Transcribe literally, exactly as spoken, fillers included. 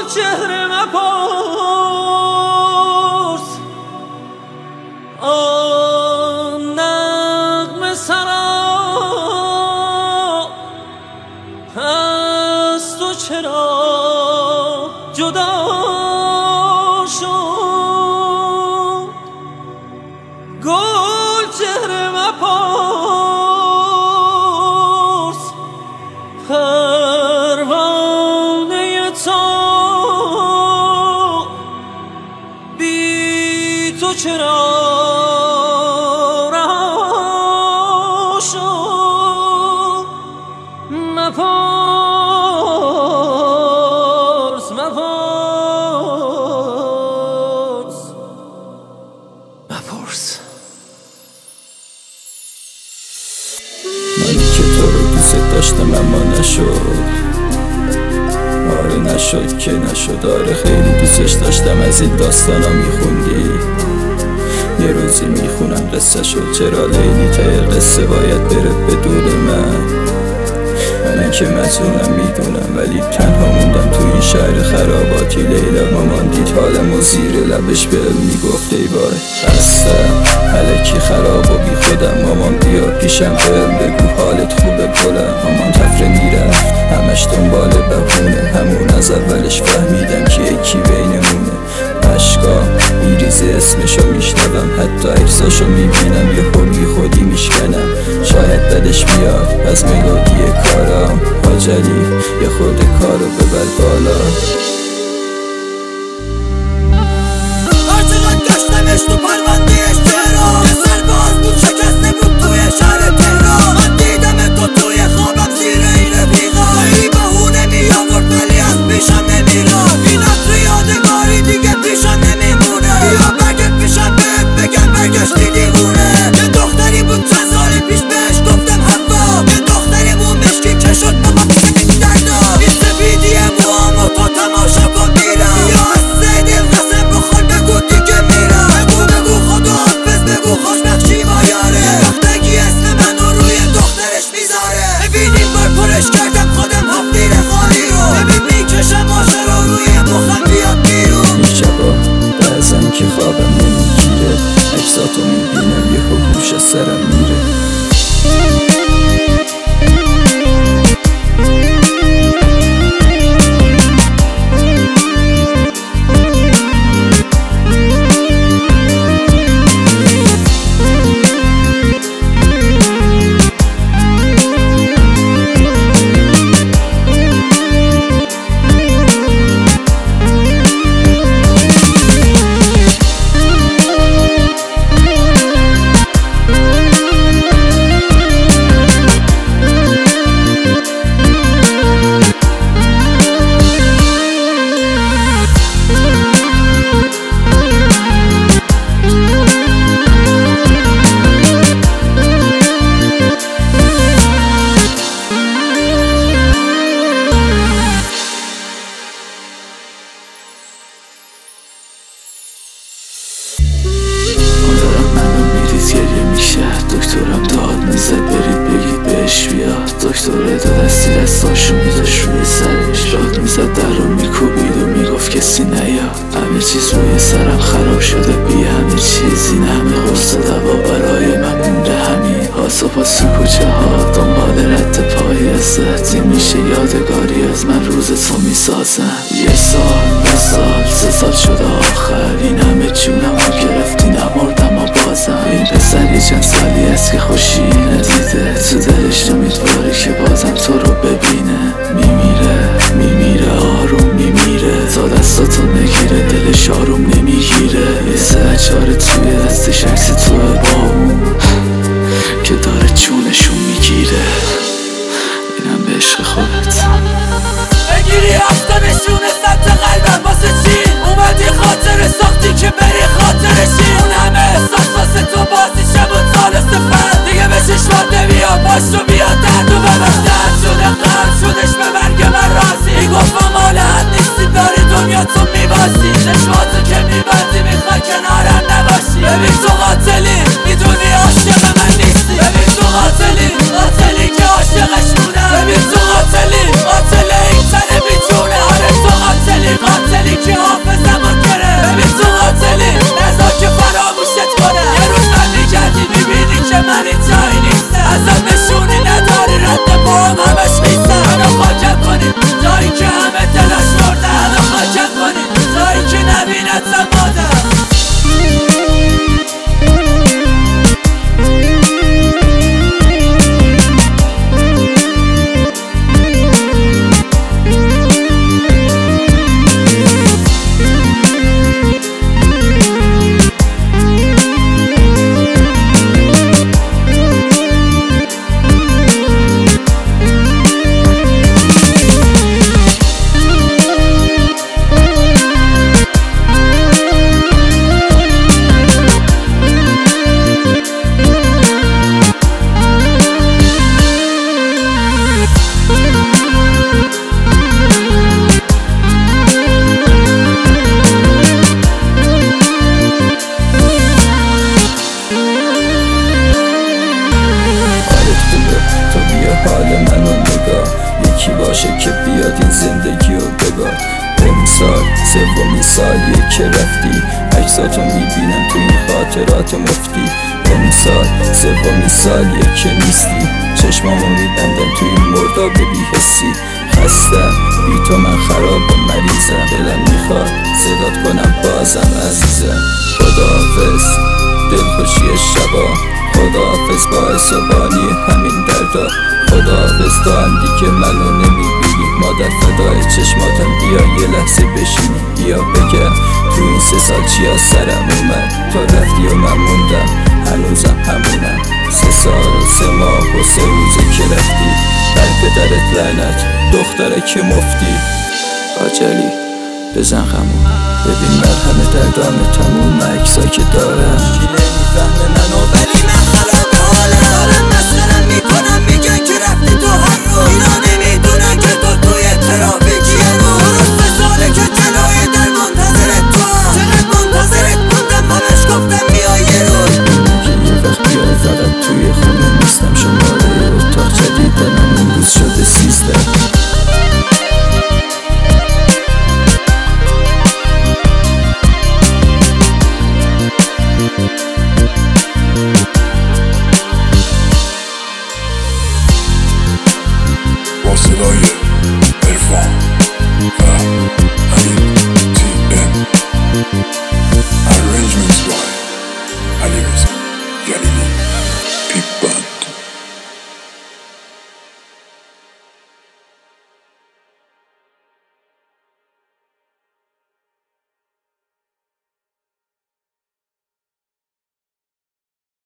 چهره مپرس آن نغمه سرا از تو چرا جدا شد گل چهره مپرس پروانه تو بی تو چرا رها شد مپرس مپرس مپرس من که تو رو دوست داشتم اما نشد آره نشد که نشد آره خیلی دوستش داشتم از این داستانا میخوندی یه روزی میخونم قصه شد چرا لیلی تای قصه باید بره بدون من من که مجنونم میدونم ولی تنها موندم تو این شهر خراباتی لیلا مامان دید حالمو زیر لبش بهم میگفت ای وای خستم الکی خراب و بی خودم مامان بیا پیشم بهم بگو حالت خوبه گلم مامان تفره میرفت همش دنبال بهونه همون از اولش فهمیدم که یکی بینمونه عشقام میریزه اسمشو میشنوم حتی عکساشو میبینم یه خوبی خودی میشکنم شاید بدش بیاد از ملودی کارام حاجلی یه خود کارو ببر بالا هرچقدر داشتمش تو پروندهش چرا یه سرباز بود شکسته بود توی شهر تهران من دیدم تو توی خوابم زیر این رفیقا ای بهونه میآورد ولی از پیشم نمیرفت این عطر یادگاری دیگه پیشم نمیمونه بیا برگرد پیشم بهت بگم برگشتی دیوونه یه دختری بود چند سالی پیش بهش گفتم حوا یه دختری مو مشکی که شد بابا این دردا این سفیدی موامو تو تماشا کن میرم یا از سیدل قسم بخور بگو دیگه میرم بگو بگو خدا حافظ بگو خوشبخشی با یاره یه وقتگی اسم منو روی دخترش میذاره ببینیم بار پرش کردم خودم حفیر خالی رو ببین میکشم آشه رو روی مخم بیاد بیرون این شبا بعضن که خوابم نمیگیره عکساتو میبینم یه هوش از سرم میره دکترم داد میزد برید بگید بهش بیاد دکتره دو دستی دستاشو میذاش روی سرش داد میزد در رو میکوبید و میگفت کسی نیاد همه چیز روی سرم خراب شده بی همه چیز این همه قرص دوا برای من مونده همین پاسو پاس تو کوچه ها دنبال رد پای ازت این میشه یادگاری از من روز تو میسازم یه سال دو سال سه سال شده آخر این همه جونم رو گرفتی نمردم و بازم این پسر یه چند سالی هست که خوشی ندیده تو دلش امیدواره که بازم تو رو ببینه میمیره میمیره آروم میمیره تا دستاتو نگیره دلش آروم نمیگیره یه سهچاره توی دستش عکس توه با اون که داره جونشون میگیره اینم به عشق خودت بگیری هفته نشونه سمت قلبم واسه چی اومدی خاطر ساختی که بری خاطرشی اون همه احساس واسه تو بازی شب و تال سفر دیگه به چشمات نمیاد پاشو بیاد درد و ببر درد شده قرد شدش به مرگ من راضی میگفتم مال حد نیستی داری دنیا تو میباسی چشماتو که میبندی میخوای کنارم نباشی ببین تو قاتلی میدونی عاشق من نیستی ببین تو قاتلی قاتلی که عاشقش بودم ببین تو قاتلی قاتل این تن بیچونه آره تو قاتلی قاتل یکی باشه که بیاد این زندگی رو بگاد. امسال سومین سالیه که رفتی، عکساتو میبینم تو این خاطرات مفتی. امسال سومین سالیه که نیستی، چشمامو میبندم تو این مرداب بی‌حسی. خستم بی تو من خراب و مریضم، دلم میخواد صدات کنم بازم عزیزم. خداحافظ دلخوشی شبا، خداحافظ باعث و بانی همین دردا. خداحافظ تا هم دیگه منو نمیبینی، مادر فدای چشماتم بیا یه لحظه بشینی. بیا بگم تو این سه سال چیا سرم اومد، تا رفتی و من موندم هنوزم همونم. سه سال و سه ماه و سه روزه که رفتی، بر پدرت لعنت دختره که مفتی. آجلی بزن خمون ببین مرهم دردام تموم، عکسا که دارم کی نمیفهمه منو ولی من خراب حالم. دارم مسخرم میکنم میگن که رفتی تو هر رو، اینا نمیدونن که تو توی ترافیکی رو. درست سه ساله که جلوی در منتظرت تو هم، چقدر منتظرت موندم همش گفتم بیا یه روز. که یه وقت بیای فقط توی خونه نیستم، شماره اتاق جدیدنم اون روز شده سیزده. با صدای